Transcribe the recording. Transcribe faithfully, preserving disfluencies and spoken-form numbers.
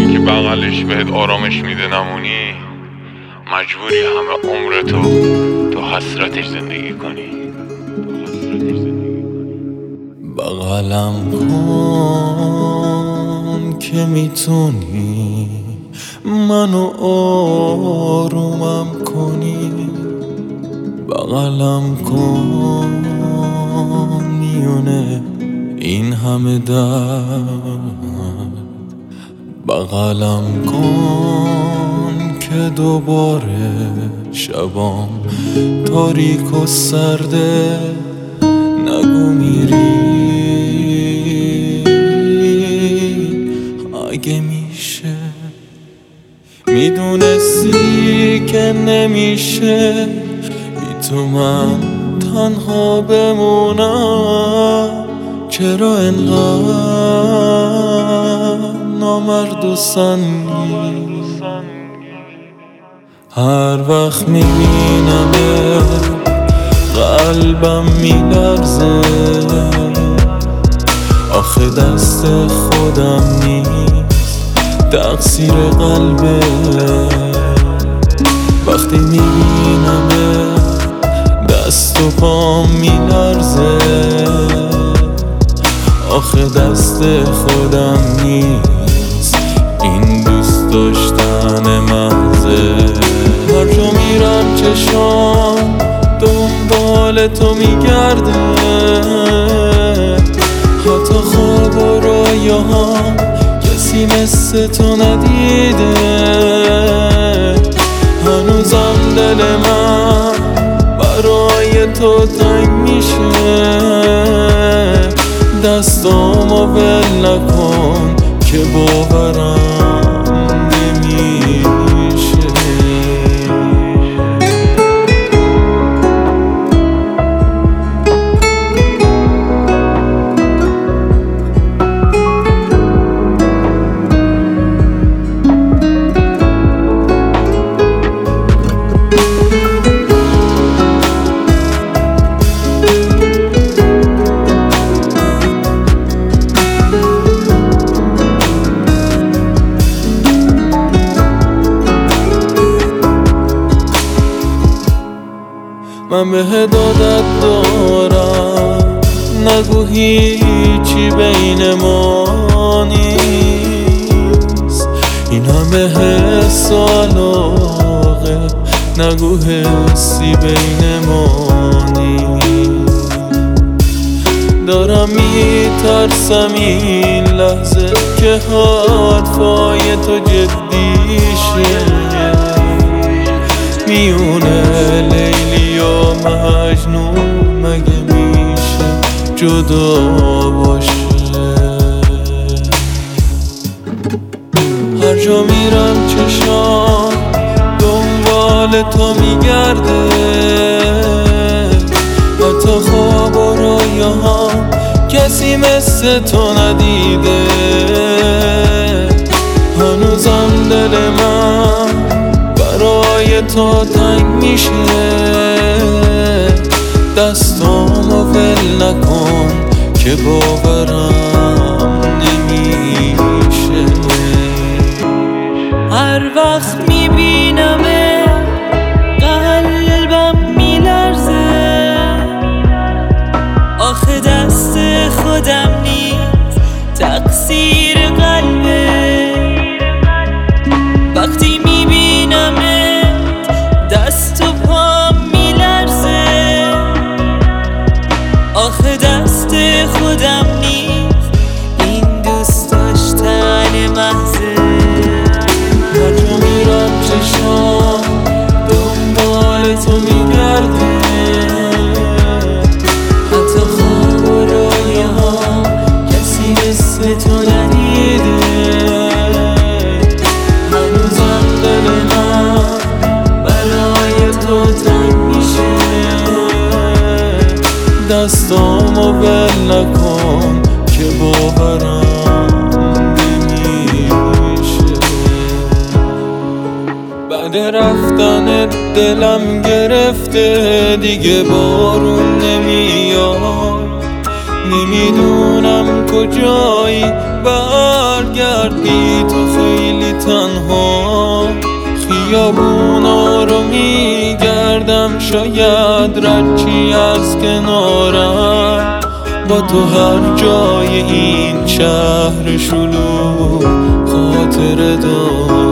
اونی که بغلش بهت آرامش میده نمونی، مجبوری همه عمر تو تو حسرتش زندگی کنی. بغلم کن که میتونی منو آرومم کنی. بغلم کن میونه این همه درد. بغلم کن که دوباره شبام تاریک و سرده. نگو میری اگه میشه، میدونستی که نمیشه بی تو من تنها بمونم. چرا انقدر نامرد و سنگی؟ هر وقت میبینمه قلبم میلرزه. آخه دست خودم نیست، تقصیر قلبه. وقتی میبینمه دست و پام میلرزه. آخه دست خودم نیست، این دوست داشتن محضه. هر جا میرم چشام دنبال تو میگرده. حتی خواب و رویاهام کسی مثل تو ندیده. هنوزم دل من برای تو تنگ میشه. دستامو ول نکن که باورم نمیشه. من به عادت دارم نگو هیچی بین ما نیست. این همه حس و علاقه نگو حسی بین ما نیست. دارم میترسم این لحظه که حرفای تو جدی شه. میونه لیلی و مجنون مگه میشه جدا باشه؟ هر جا میرم چشام دنبال تو میگرده. حتی خواب و رویاهام کسی مثل تو ندیده. هنوزم دل من برای تو تنگ میشه. دستامو ول نکن که باورم نمیشه. هر وقت میبینمه قلبم میلرزه. آخه دست خودم نیست، تقصیر قلبه. وقتی میبینمت دست و پام میلرزه. آخه دست خودم نیست، این دوست داشتن محضه. هر جا میرم چشام دنبال تو میگرده. حتی خواب و رویاهام کسی مثل تو ندیده. هنوزم دل من برای تو تنگ میشه. دستامو ول نکن که باورم نمیشه. بعد رفتن دلم گرفته دیگه بارون نمیاد. نمیدونم کجایی برگردی تو خیلی ولی تنها خیابونا رو میگردم، شاید رچی از کنارم با تو هر جای این شهر شلوغ خاطره دارم.